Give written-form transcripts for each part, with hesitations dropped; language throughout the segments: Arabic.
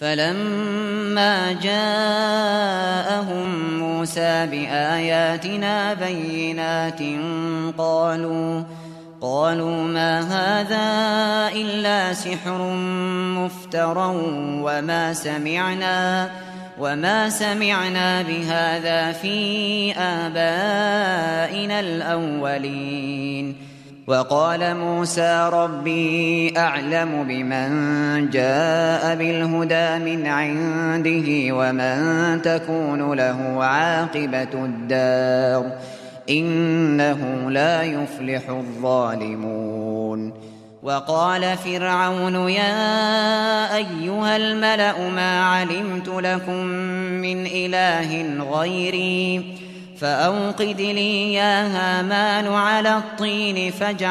فلما جاءهم موسى بآياتنا بينات قالوا ما هذا إلا سحر مفترى وما سمعنا بهذا في آبائنا الأولين. وقال موسى ربي أعلم بمن جاء بالهدى من عنده ومن تكون له عاقبة الدار إنه لا يفلح الظالمون. وقال فرعون يا أيها الملأ ما علمت لكم من إله غيري فأوقد لي يا هامان على الطين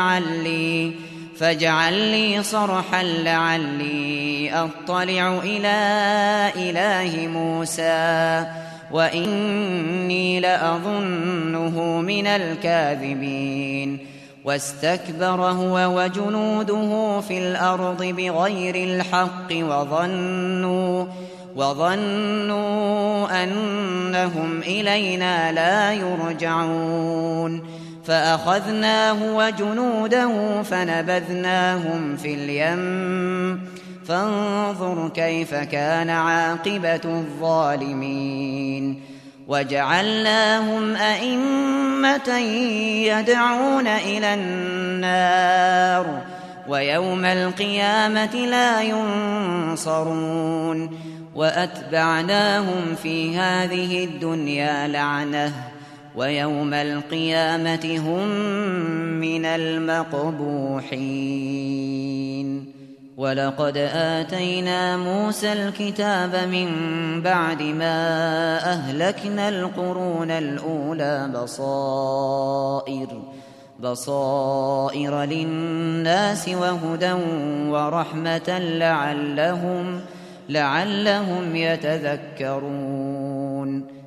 فاجعل لي صرحا لعلي أطلع إلى إله موسى وإني لأظنه من الكاذبين. واستكبر هو وجنوده في الأرض بغير الحق وظنوا أنهم إلينا لا يرجعون. فأخذناه وجنوده فنبذناهم في اليم فانظر كيف كان عاقبة الظالمين. وجعلناهم أئمة يدعون إلى النار ويوم القيامة لا ينصرون. وأتبعناهم في هذه الدنيا لعنة ويوم القيامة هم من المقبوحين. ولقد آتينا موسى الكتاب من بعد ما أهلكنا القرون الأولى بصائر للناس وهدى ورحمة لعلهم يتذكرون.